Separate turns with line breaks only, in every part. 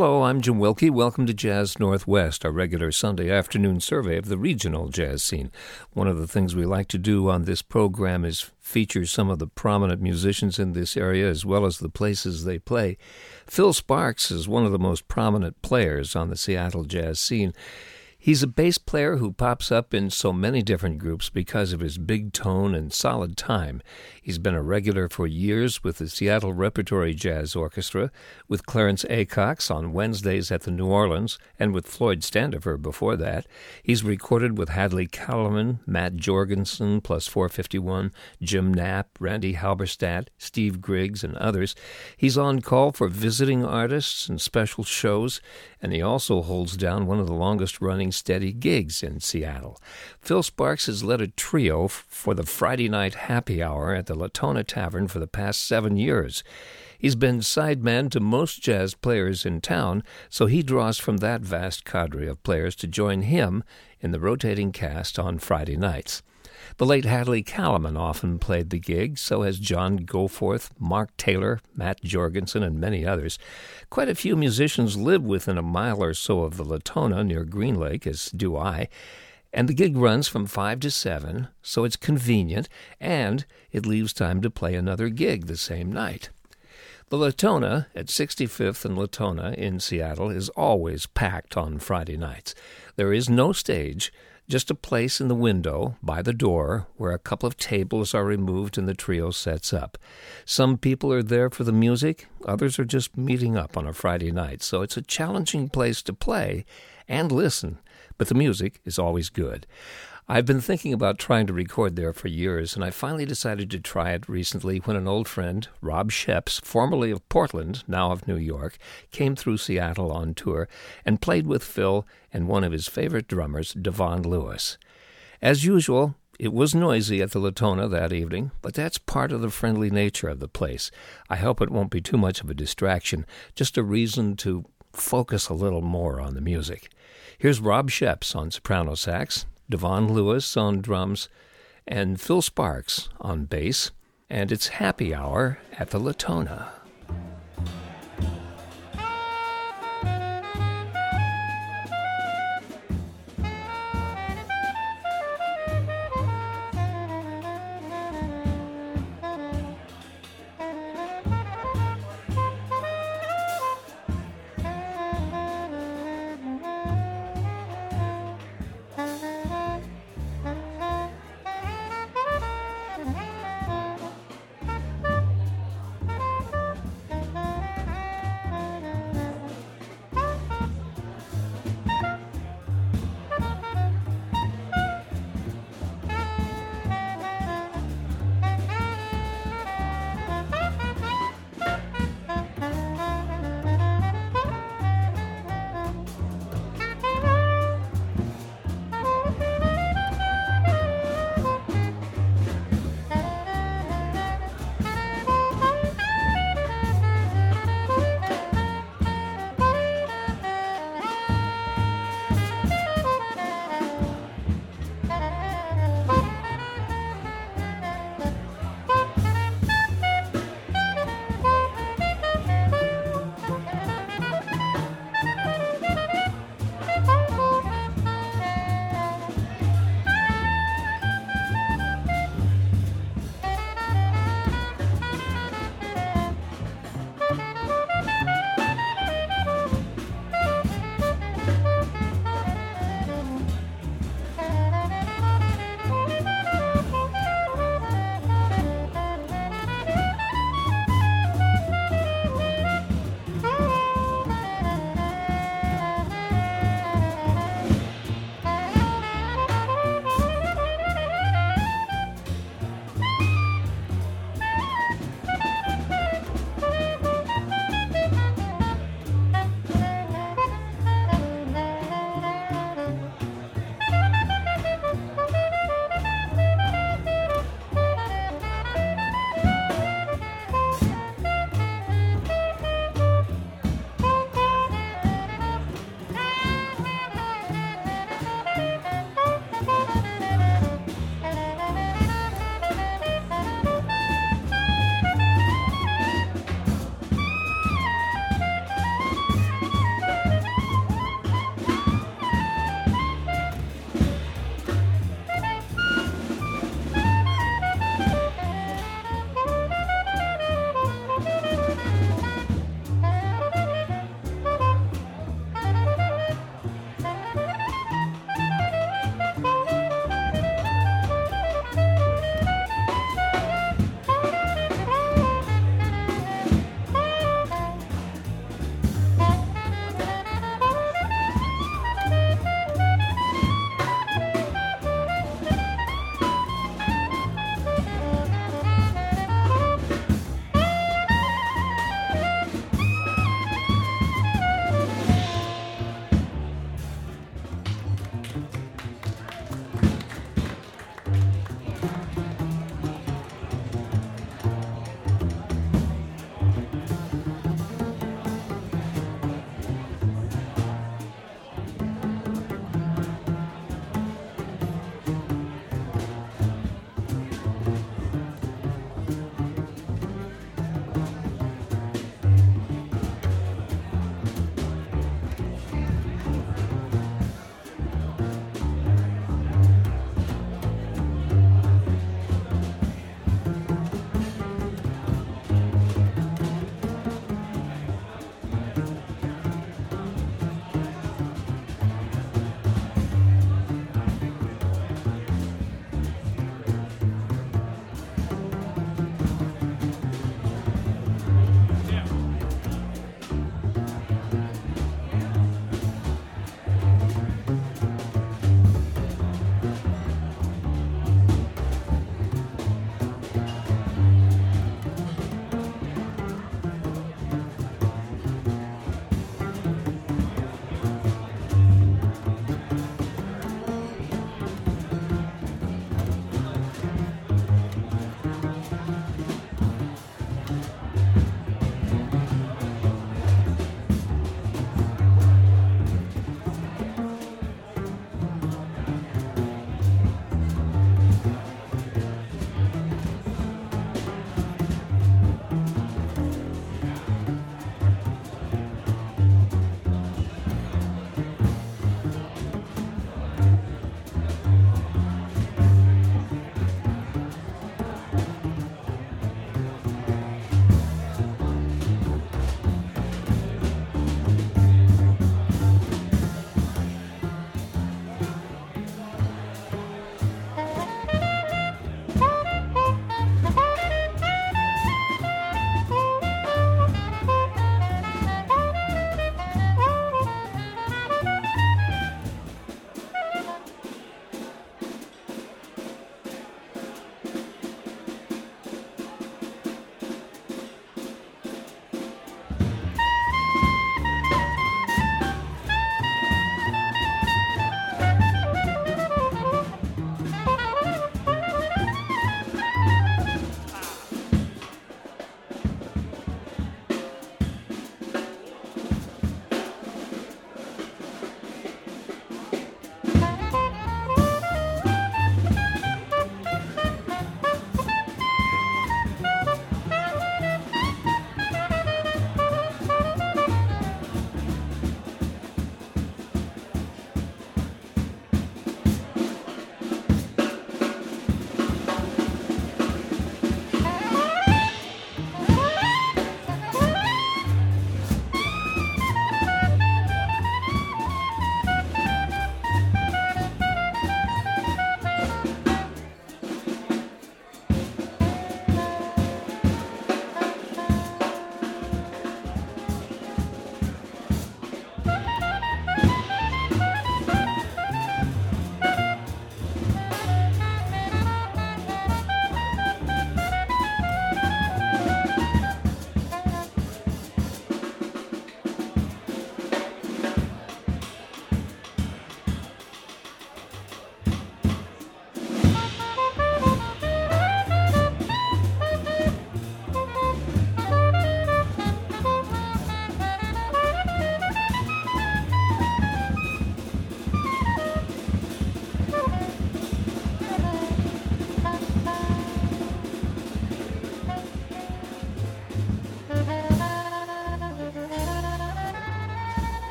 Hello, I'm Jim Wilkie. Welcome to Jazz Northwest, our regular Sunday afternoon survey of the regional jazz scene. One of the things we like to do on this program is feature some of the prominent musicians in this area as well as the places they play. Phil Sparks is one of the most prominent players on the Seattle jazz scene. He's a bass player who pops up in so many different groups because of his big tone and solid time. He's been a regular for years with the Seattle Repertory Jazz Orchestra, with Clarence Acox on Wednesdays at the New Orleans, and with Floyd Standifer before that. He's recorded with Hadley Kalaman, Matt Jorgensen, Plus 451, Jim Knapp, Randy Halberstadt, Steve Griggs, and others. He's on call for visiting artists and special shows, and he also holds down one of the longest-running steady gigs in Seattle. Phil Sparks has led a trio for the Friday night happy hour at the Latona Tavern for the past 7 years. He's been sideman to most jazz players in town, so he draws from that vast cadre of players to join him in the rotating cast on Friday nights. The late Hadley Kalaman often played the gig, so has John Goforth, Mark Taylor, Matt Jorgensen, and many others. Quite a few musicians live within a mile or so of the Latona near Green Lake, as do I, and the gig runs from 5 to 7, so it's convenient, and it leaves time to play another gig the same night. The Latona at 65th and Latona in Seattle is always packed on Friday nights. There is no stage, just a place in the window by the door where a couple of tables are removed and the trio sets up. Some people are there for the music, others are just meeting up on a Friday night, so it's a challenging place to play and listen, but the music is always good. I've been thinking about trying to record there for years, and I finally decided to try it recently when an old friend, Rob Sheps, formerly of Portland, now of New York, came through Seattle on tour and played with Phil and one of his favorite drummers, Devon Lewis. As usual, it was noisy at the Latona that evening, but that's part of the friendly nature of the place. I hope it won't be too much of a distraction, just a reason to focus a little more on the music. Here's Rob Sheps on soprano sax, Devon Lewis on drums, and Phil Sparks on bass, and it's happy hour at the Latona.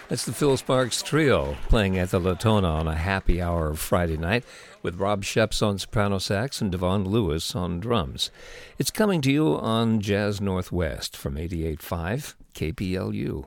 It's the Phil Sparks Trio playing at the Latona on a happy hour of Friday night with Rob Sheps on soprano sax and Devon Lewis on drums. It's coming to you on Jazz Northwest from 88.5 KPLU.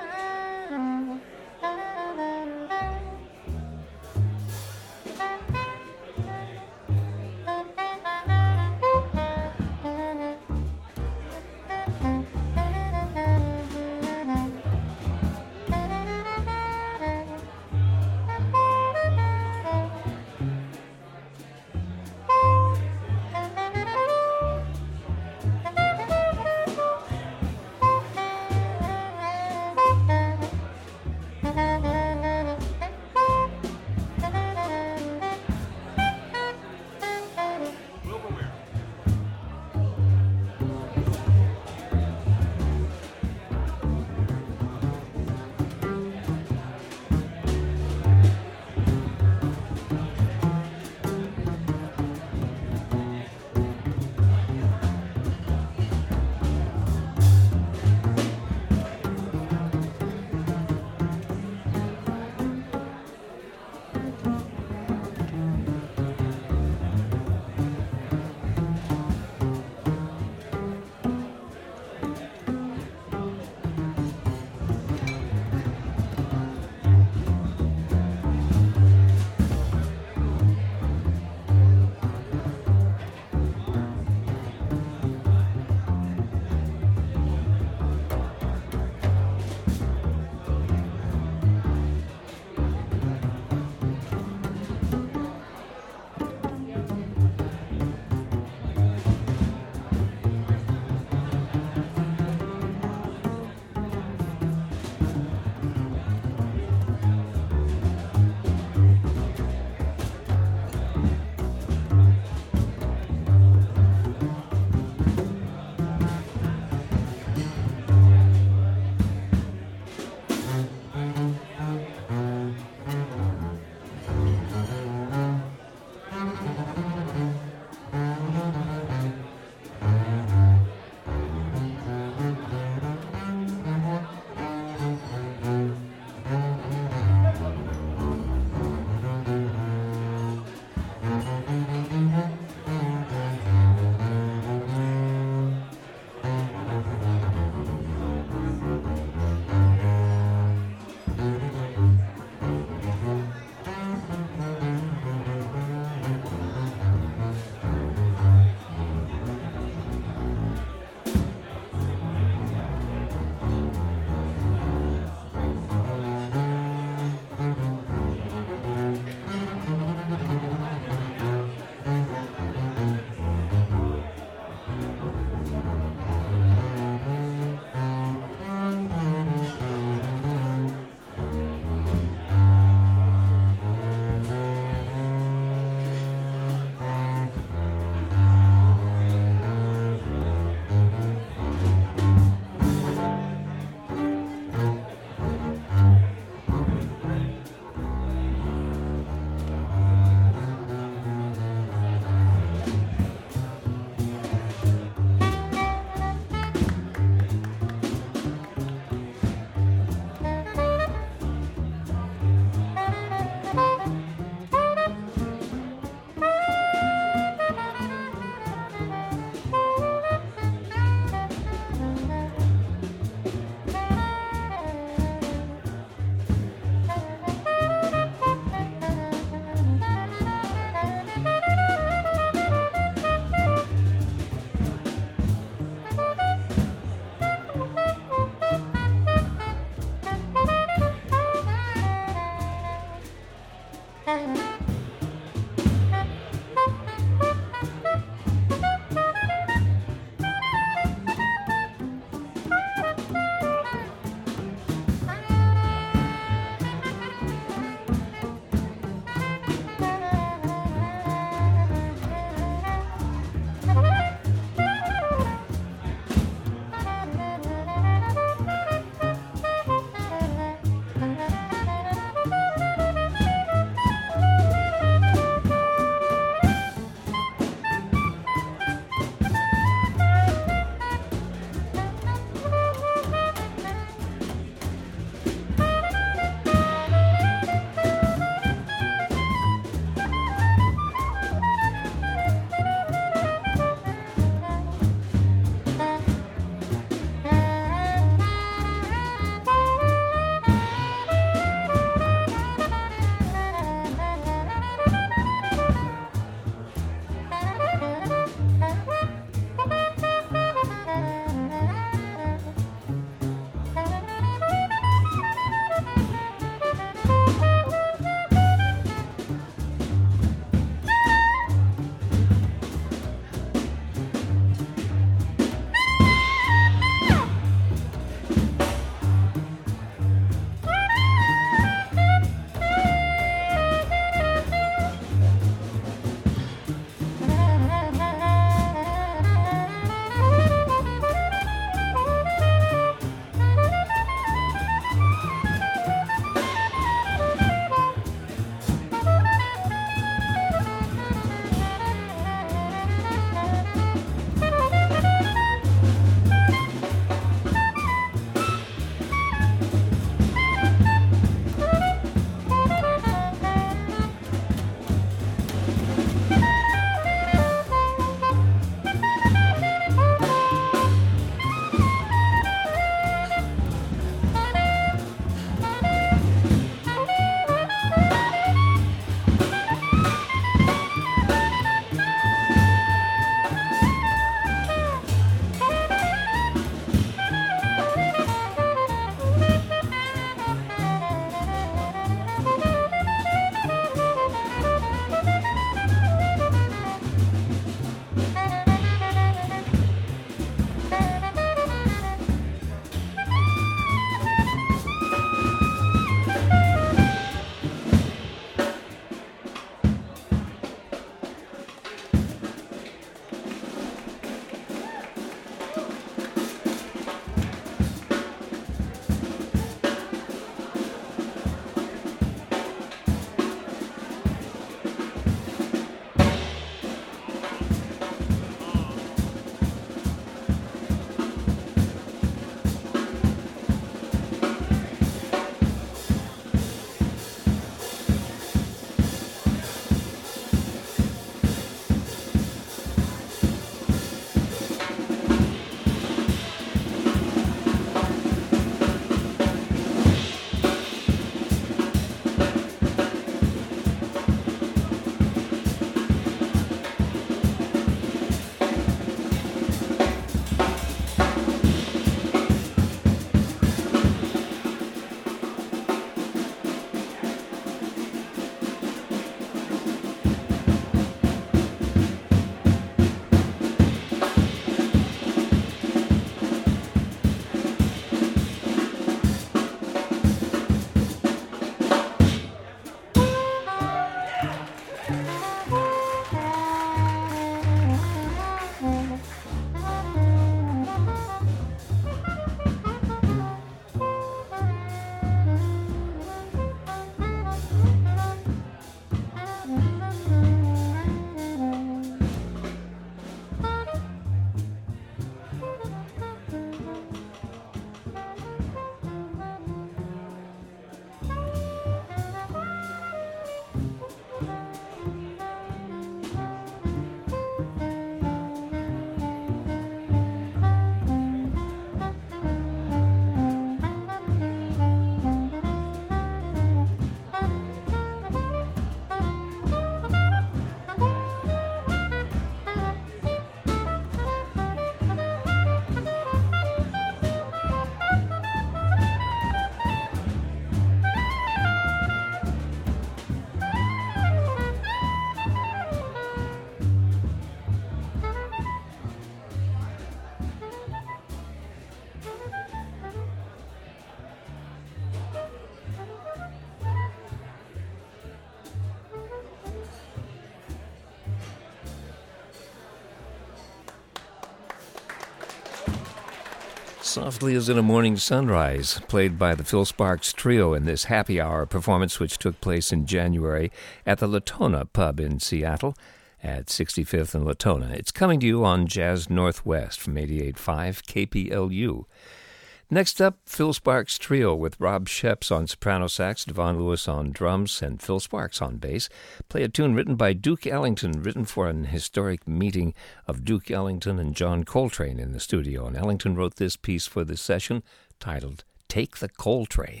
Softly as in a morning sunrise, played by the Phil Sparks Trio in this happy hour performance which took place in January at the Latona Pub in Seattle at 65th and Latona. It's coming to you on Jazz Northwest from 88.5 KPLU. Next up, Phil Sparks Trio with Rob Sheps on soprano sax, Devon Lewis on drums, and Phil Sparks on bass. Play a tune written by Duke Ellington, written for an historic meeting of Duke Ellington and John Coltrane in the studio. And Ellington wrote this piece for the session titled Take the Coltrane.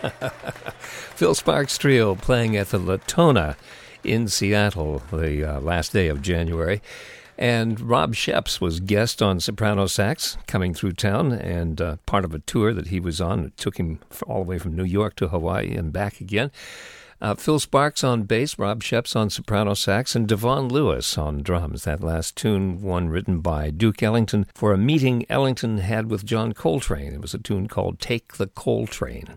Phil Sparks Trio playing at the Latona in Seattle the last day of January. And Rob Sheps was guest on soprano sax coming through town, and part of a tour that he was on. It took him all the way from New York to Hawaii and back again. Phil Sparks on bass, Rob Sheps on soprano sax, and Devon Lewis on drums. That last tune, one written by Duke Ellington for a meeting Ellington had with John Coltrane. It was a tune called Take the Coltrane.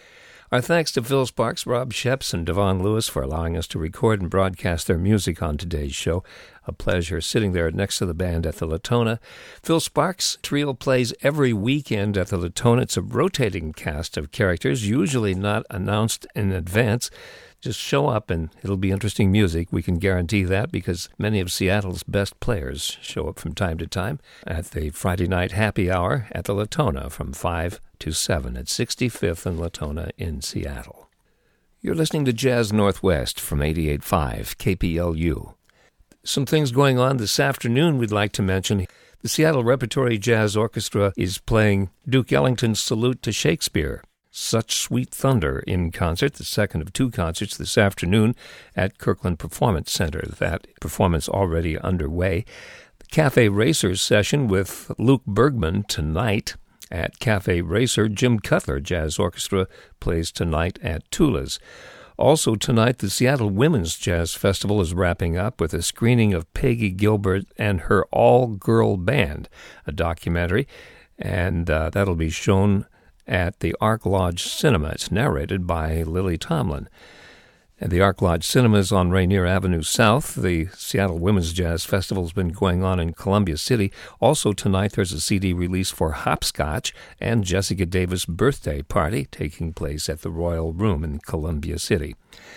Our thanks to Phil Sparks, Rob Sheps, and Devon Lewis for allowing us to record and broadcast their music on today's show. A pleasure sitting there next to the band at the Latona. Phil Sparks Trio plays every weekend at the Latona. It's a rotating cast of characters, usually not announced in advance. Just show up and it'll be interesting music. We can guarantee that because many of Seattle's best players show up from time to time at the Friday night happy hour at the Latona from 5 to 7 at 65th and Latona in Seattle. You're listening to Jazz Northwest from 88.5 KPLU. Some things going on this afternoon we'd like to mention. The Seattle Repertory Jazz Orchestra is playing Duke Ellington's Salute to Shakespeare. Such Sweet Thunder in concert, the second of two concerts this afternoon at Kirkland Performance Center. That performance already underway. The Cafe Racers session with Luke Bergman tonight at Cafe Racer. Jim Cutler Jazz Orchestra plays tonight at Tula's. Also tonight, the Seattle Women's Jazz Festival is wrapping up with a screening of Peggy Gilbert and her all-girl band, a documentary, and that'll be shown at the Ark Lodge Cinema. It's narrated by Lily Tomlin. And the Ark Lodge Cinema is on Rainier Avenue South. The Seattle Women's Jazz Festival has been going on in Columbia City. Also tonight there's a CD release for Hopscotch and Jessica Davis' birthday party taking place at the Royal Room in Columbia City.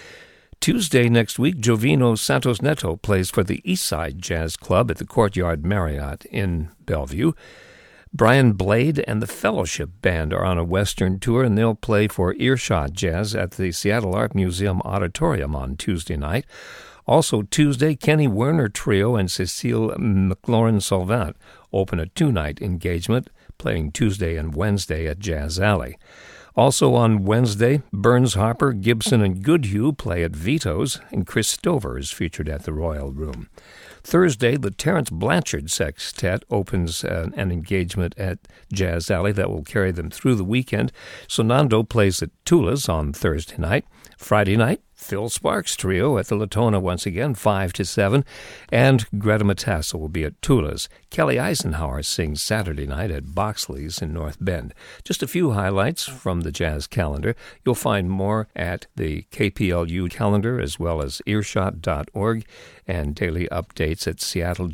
Tuesday next week, Jovino Santos Neto plays for the Eastside Jazz Club at the Courtyard Marriott in Bellevue. Brian Blade and the Fellowship Band are on a Western tour, and they'll play for Earshot Jazz at the Seattle Art Museum Auditorium on Tuesday night. Also Tuesday, Kenny Werner Trio and Cecile McLaurin-Salvant open a two-night engagement, playing Tuesday and Wednesday at Jazz Alley. Also on Wednesday, Burns Harper, Gibson, and Goodhue play at Vito's, and Chris Stover is featured at the Royal Room. Thursday, the Terence Blanchard Sextet opens an engagement at Jazz Alley that will carry them through the weekend. Sonando plays at Tula's on Thursday night. Friday night, Phil Sparks Trio at the Latona once again, 5 to 7. And Greta Matassa will be at Tula's. Kelly Eisenhower sings Saturday night at Boxley's in North Bend. Just a few highlights from the jazz calendar. You'll find more at the KPLU calendar as well as earshot.org and daily updates at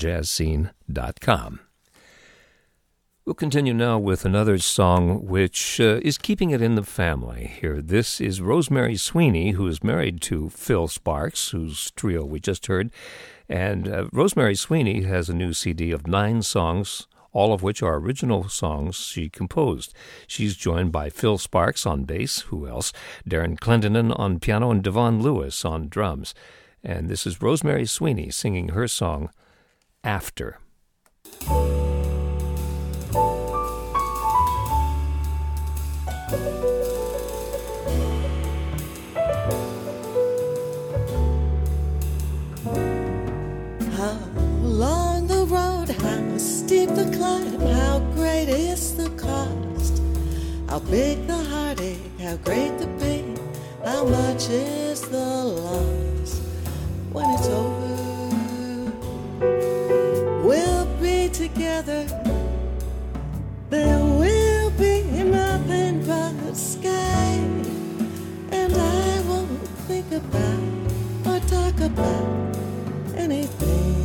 seattlejazzscene.com. We'll continue now with another song which is keeping it in the family here. This is Rosemary Sweeney, who is married to Phil Sparks, whose trio we just heard. And Rosemary Sweeney has a new CD of 9 songs, all of which are original songs she composed. She's joined by Phil Sparks on bass, who else? Darren Clendenin on piano and Devon Lewis on drums. And this is Rosemary Sweeney singing her song, After.
Steep the climb, how great is the cost? How big the heartache, how great the pain, how much is the loss? When it's over, we'll be together. There will be nothing but sky, and I won't think about or talk about anything.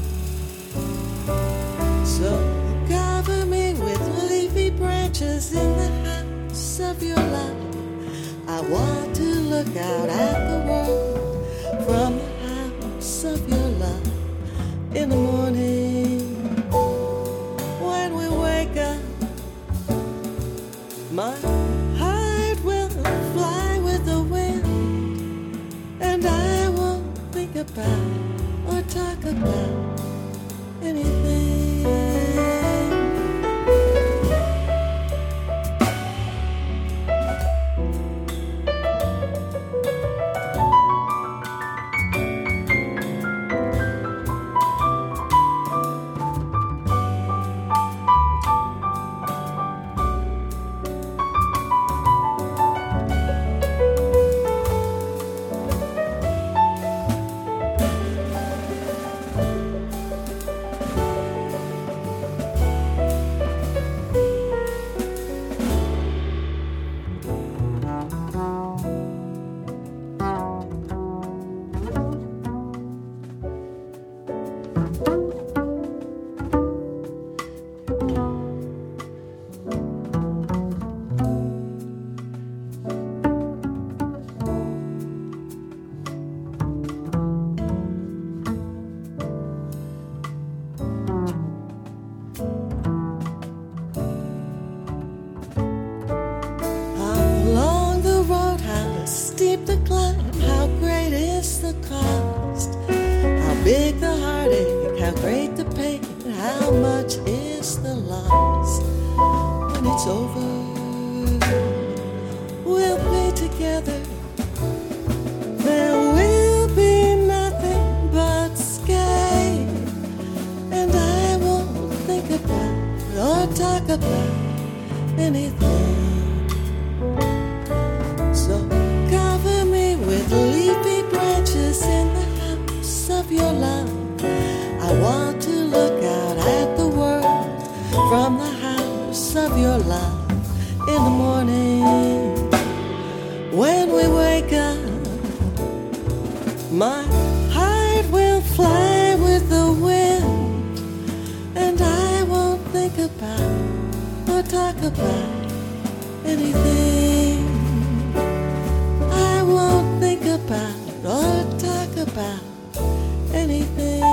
So cover me with leafy branches in the house of your love. I want to look out at the world from the house of your love. In the morning, when we wake up, my heart will fly with the wind, and I won't think about or talk about anything. how great the pain, how much is the loss. When it's over, we'll be together. There will be nothing but sky, and I won't think about or talk about anything. So cover me with leafy branches in the house of your love. I want to look out at the world from the house of your love. In the morning when we wake up, my heart will fly with the wind, and I won't think about or talk about anything. I won't think about or talk about anything.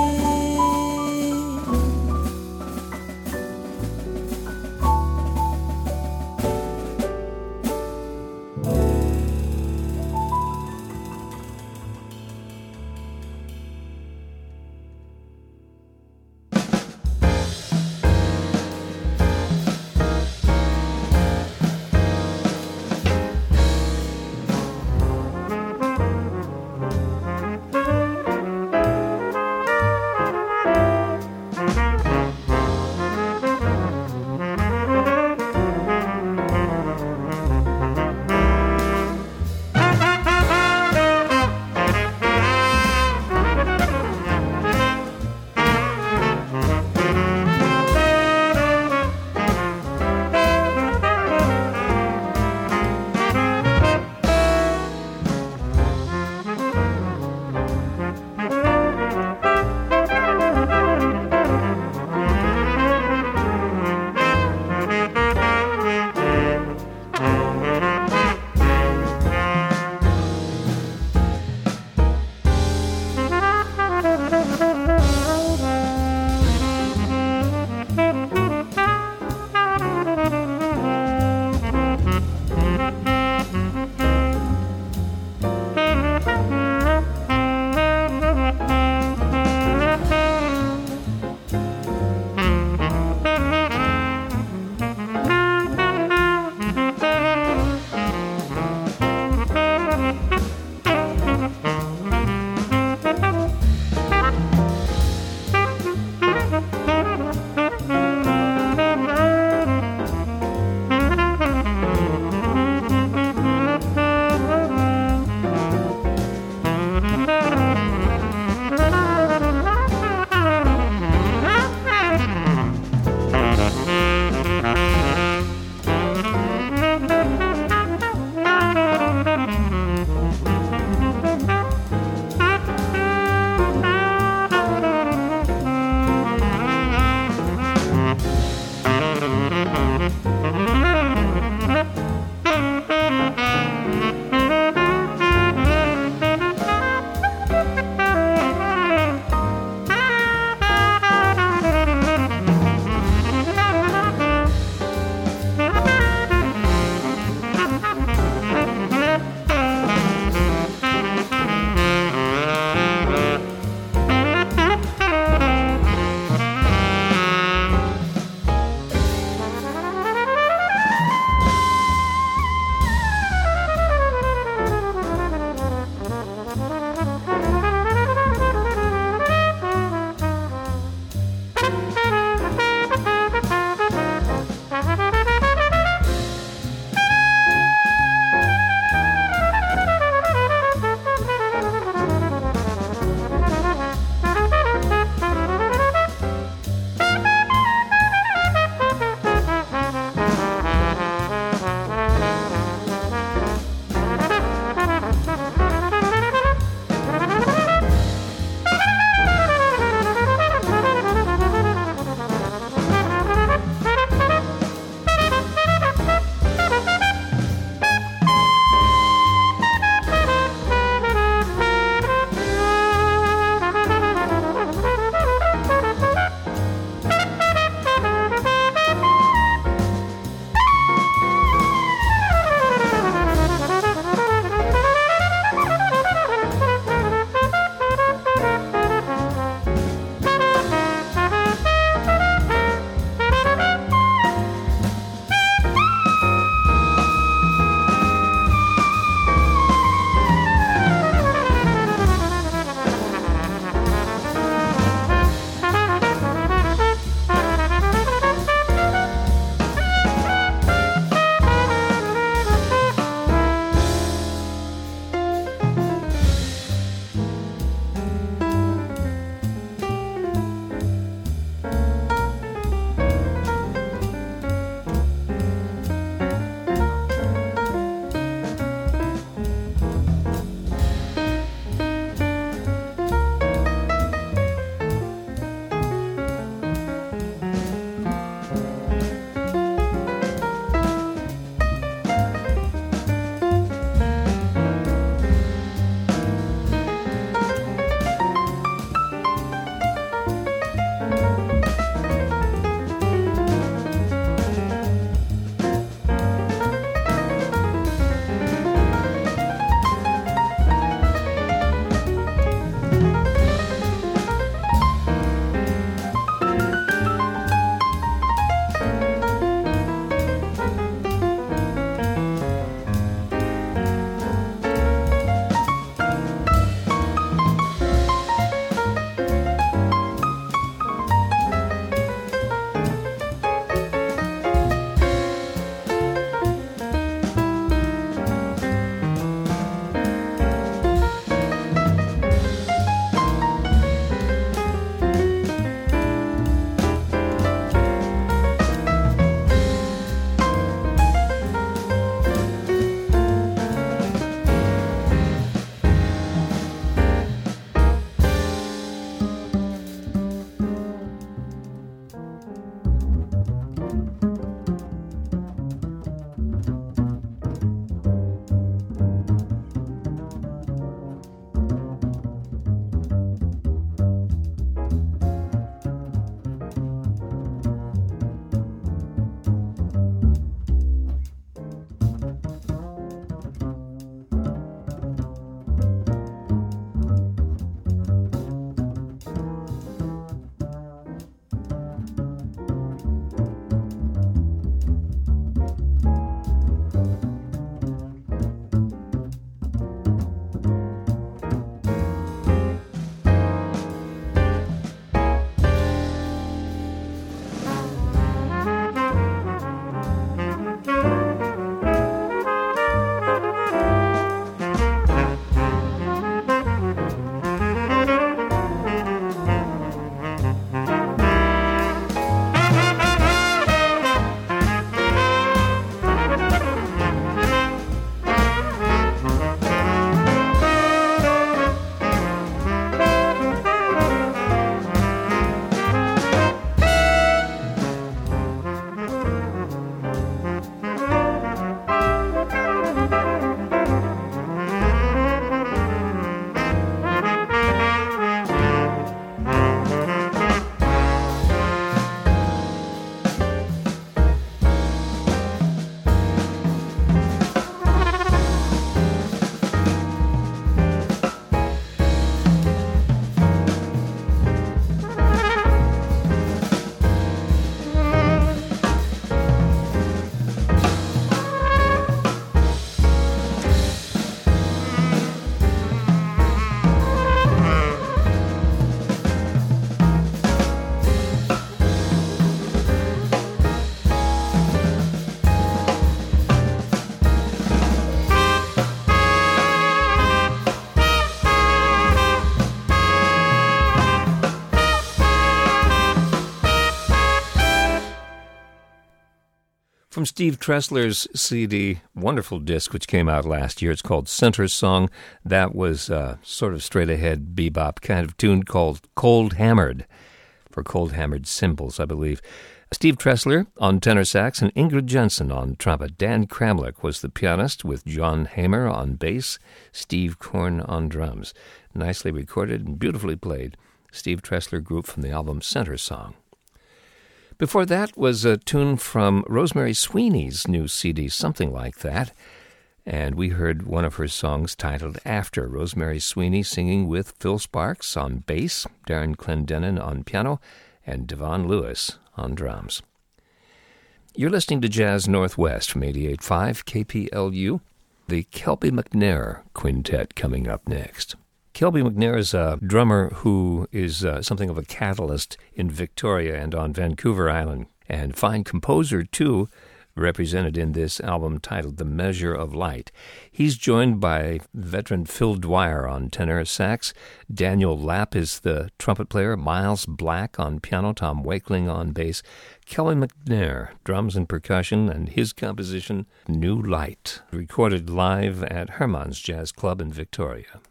From Steve Tressler's CD, wonderful disc, which came out last year. It's called Center Song. That was sort of straight-ahead bebop kind of tune called Cold Hammered, for Cold Hammered Cymbals, I believe. Steve Tressler on tenor sax and Ingrid Jensen on trumpet. Dan Kramlich was the pianist with John Hamer on bass, Steve Korn on drums. Nicely recorded and beautifully played. Steve Tressler Group from the album Center Song. Before that was a tune from Rosemary Sweeney's new CD, Something Like That, and we heard one of her songs titled After. Rosemary Sweeney singing with Phil Sparks on bass, Darren Clendenin on piano, and Devon Lewis on drums. You're listening to Jazz Northwest from 88.5 KPLU. The Kelby McNair Quintet coming up next. Kelby McNair is a drummer who is something of a catalyst in Victoria and on Vancouver Island, and fine composer, too, represented in this album titled The Measure of Light. He's joined by veteran Phil Dwyer on tenor sax, Daniel Lapp is the trumpet player, Miles Black on piano, Tom Wakeling on bass, Kelby McNair, drums and percussion, and his composition, New Light, recorded live at Herman's Jazz Club in Victoria.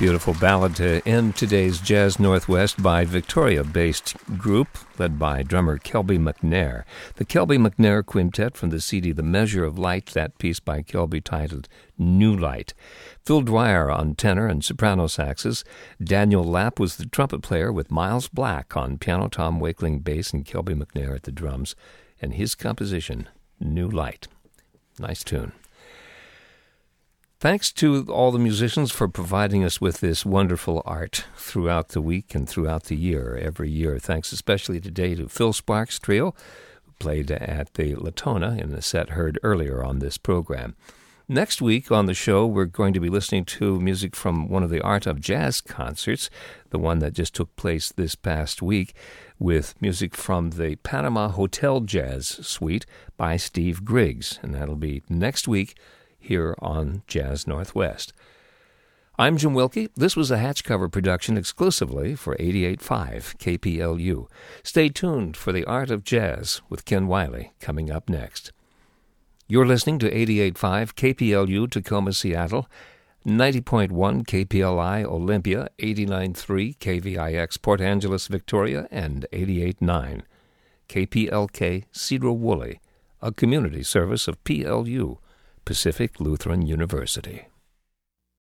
Beautiful ballad to end today's Jazz Northwest by Victoria-based group led by drummer Kelby McNair. The Kelby McNair Quintet from the CD The Measure of Light, that piece by Kelby titled New Light. Phil Dwyer on tenor and soprano saxes. Daniel Lapp was the trumpet player with Miles Black on piano, Tom Wakeling bass, and Kelby McNair at the drums. And his composition, New Light. Nice tune. Thanks to all the musicians for providing us with this wonderful art throughout the week and throughout the year, every year. Thanks especially today to Phil Sparks Trio, who played at the Latona in the set heard earlier on this program. Next week on the show, we're going to be listening to music from one of the Art of Jazz concerts, the one that just took place this past week, with music from the Panama Hotel Jazz Suite by Steve Griggs. And that'll be next week here on Jazz Northwest. I'm Jim Wilkie. This was a Hatch Cover production exclusively for 88.5 KPLU. Stay tuned for The Art of Jazz with Ken Wiley coming up next. You're listening to 88.5 KPLU Tacoma, Seattle, 90.1 KPLI Olympia, 89.3 KVIX Port Angeles, Victoria, and 88.9 KPLK Cedar Woolley, a community service of PLU, Pacific Lutheran University.